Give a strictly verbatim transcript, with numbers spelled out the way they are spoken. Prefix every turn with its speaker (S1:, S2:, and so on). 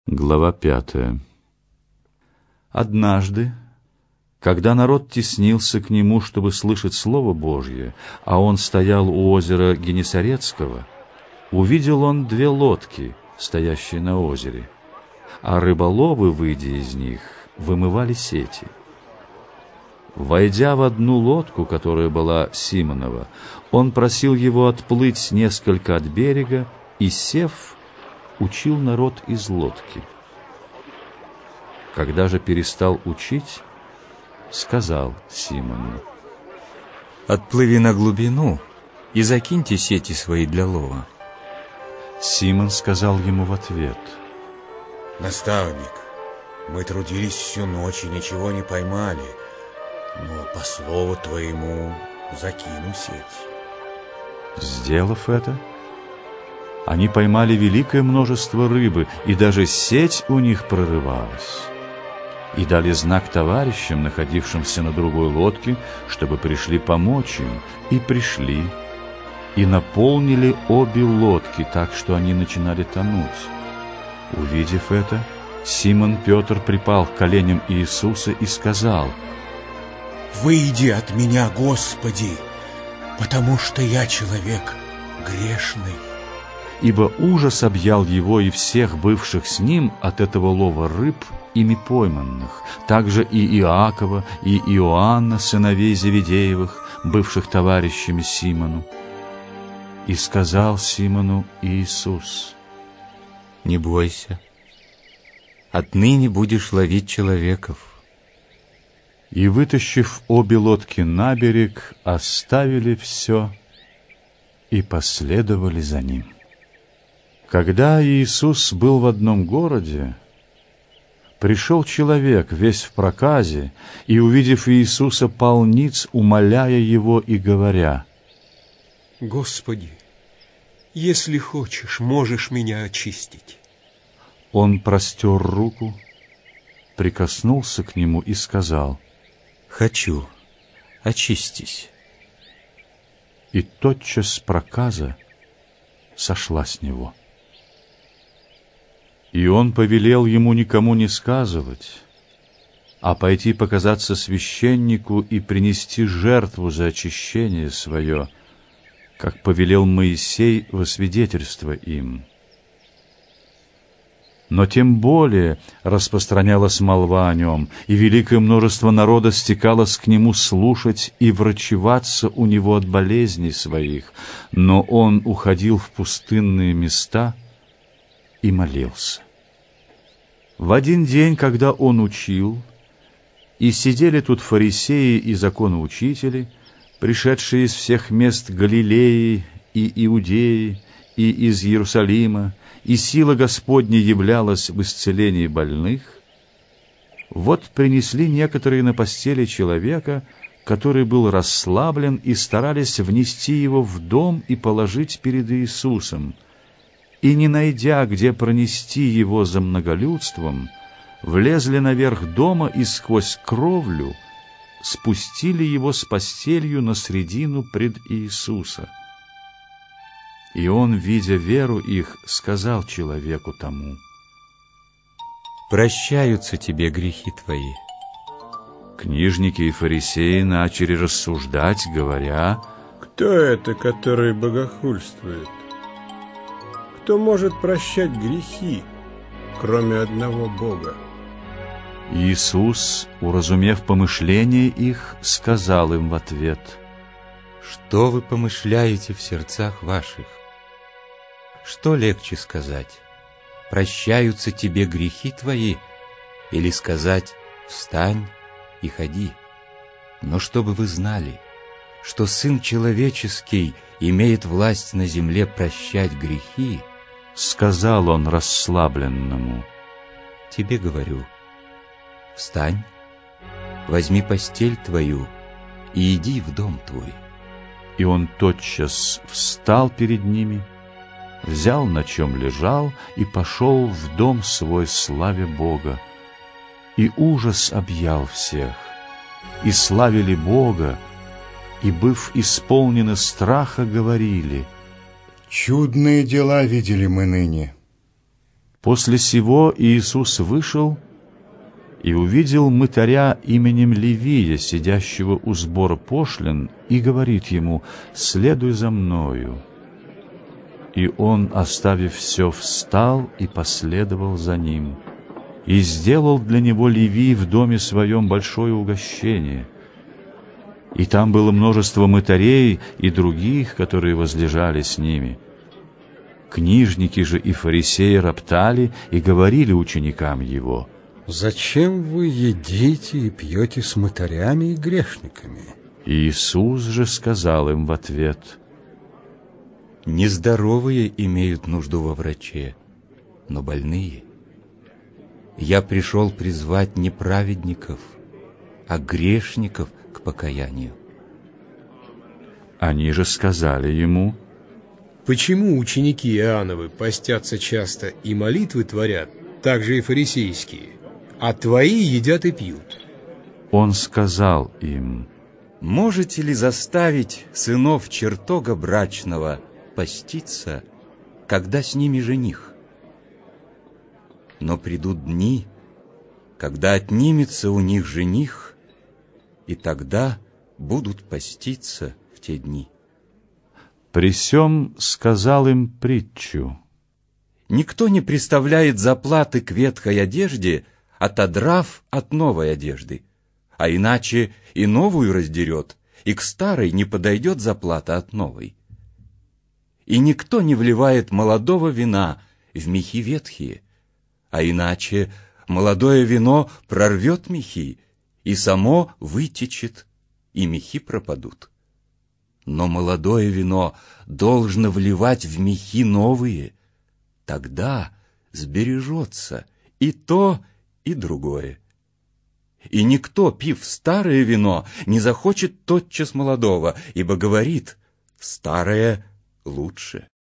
S1: Глава пятая. Однажды, когда народ теснился к нему, чтобы слышать Слово Божье, а он стоял у озера Генесарецкого, увидел он две лодки, стоящие на озере, а рыболовы, выйдя из них, вымывали сети. Войдя в одну лодку, которая была Симонова, он просил его отплыть несколько от берега и, сев, учил народ из лодки. Когда же перестал учить, сказал Симону:
S2: «Отплыви на глубину и закиньте сети свои для лова».
S1: Симон сказал ему в ответ:
S3: «Наставник, мы трудились всю ночь и ничего не поймали, но по слову твоему закину сеть».
S1: Сделав это, они поймали великое множество рыбы, и даже сеть у них прорывалась. И дали знак товарищам, находившимся на другой лодке, чтобы пришли помочь им. И пришли, и наполнили обе лодки, так что они начинали тонуть. Увидев это, Симон Петр припал к коленям Иисуса и сказал:
S3: «Выйди от меня, Господи, потому что я человек грешный».
S1: Ибо ужас объял его и всех бывших с ним от этого лова рыб, ими пойманных, также и Иакова, и Иоанна, сыновей Зеведеевых, бывших товарищами Симону. И сказал Симону Иисус:
S2: «Не бойся, отныне будешь ловить человеков».
S1: И, вытащив обе лодки на берег, оставили все и последовали за ним. Когда Иисус был в одном городе, пришел человек, весь в проказе, и, увидев Иисуса, пал ниц, умоляя его и говоря:
S4: «Господи, если хочешь, можешь меня очистить».
S1: Он простер руку, прикоснулся к нему и сказал:
S2: «Хочу, очистись».
S1: И тотчас проказа сошла с него. И он повелел ему никому не сказывать, а пойти показаться священнику и принести жертву за очищение свое, как повелел Моисей во свидетельство им. Но тем более распространялась молва о нем, и великое множество народа стекалось к нему слушать и врачеваться у него от болезней своих, но он уходил в пустынные места и молился. В один день, когда он учил, и сидели тут фарисеи и законоучители, пришедшие из всех мест Галилеи и Иудеи, и из Иерусалима, и сила Господня являлась в исцелении больных, вот принесли некоторые на постели человека, который был расслаблен, и старались внести его в дом и положить перед Иисусом. И, не найдя, где пронести его за многолюдством, влезли наверх дома и сквозь кровлю спустили его с постелью на средину пред Иисуса. И он, видя веру их, сказал человеку тому:
S2: «Прощаются тебе грехи твои».
S1: Книжники и фарисеи начали рассуждать, говоря:
S5: «Кто это, который богохульствует? Кто может прощать грехи, кроме одного Бога?»
S1: Иисус, уразумев помышления их, сказал им в ответ:
S2: «Что вы помышляете в сердцах ваших? Что легче сказать: прощаются тебе грехи твои, или сказать: встань и ходи? Но чтобы вы знали, что Сын Человеческий имеет власть на земле прощать грехи,
S1: сказал он расслабленному:
S2: тебе говорю, встань, возьми постель твою и иди в дом твой».
S1: И он тотчас встал перед ними, взял, на чем лежал, и пошел в дом свой, славя Бога. И ужас объял всех, и славили Бога, и, быв исполнены страха, говорили:
S6: «Чудные дела видели мы ныне».
S1: После сего Иисус вышел и увидел мытаря именем Левия, сидящего у сбора пошлин, и говорит ему: «Следуй за мною». И он, оставив все, встал и последовал за ним. И сделал для него Левий в доме своем большое угощение. И там было множество мытарей и других, которые возлежали с ними. Книжники же и фарисеи роптали и говорили ученикам его:
S5: «Зачем вы едите и пьете с мытарями и грешниками?»
S1: Иисус же сказал им в ответ:
S2: «Нездоровые имеют нужду во враче, но больные. Я пришел призвать не праведников, а грешников к покаянию».
S1: Они же сказали ему:
S4: Почему ученики Иоанновы постятся часто и молитвы творят, так же и фарисейские, а твои едят и пьют?
S1: Он сказал им:
S2: Можете ли заставить сынов чертога брачного поститься, когда с ними жених? Но придут дни, когда отнимется у них жених, и тогда будут поститься в те дни.
S1: При сем сказал им притчу:
S2: Никто не приставляет заплаты к ветхой одежде, отодрав от новой одежды, а иначе и новую раздерет, и к старой не подойдет заплата от новой. И никто не вливает молодого вина в мехи ветхие, а иначе молодое вино прорвет мехи, и само вытечет, и мехи пропадут. Но молодое вино должно вливать в мехи новые, тогда сбережется и то, и другое. И никто, пив старое вино, не захочет тотчас молодого, ибо говорит: старое лучше.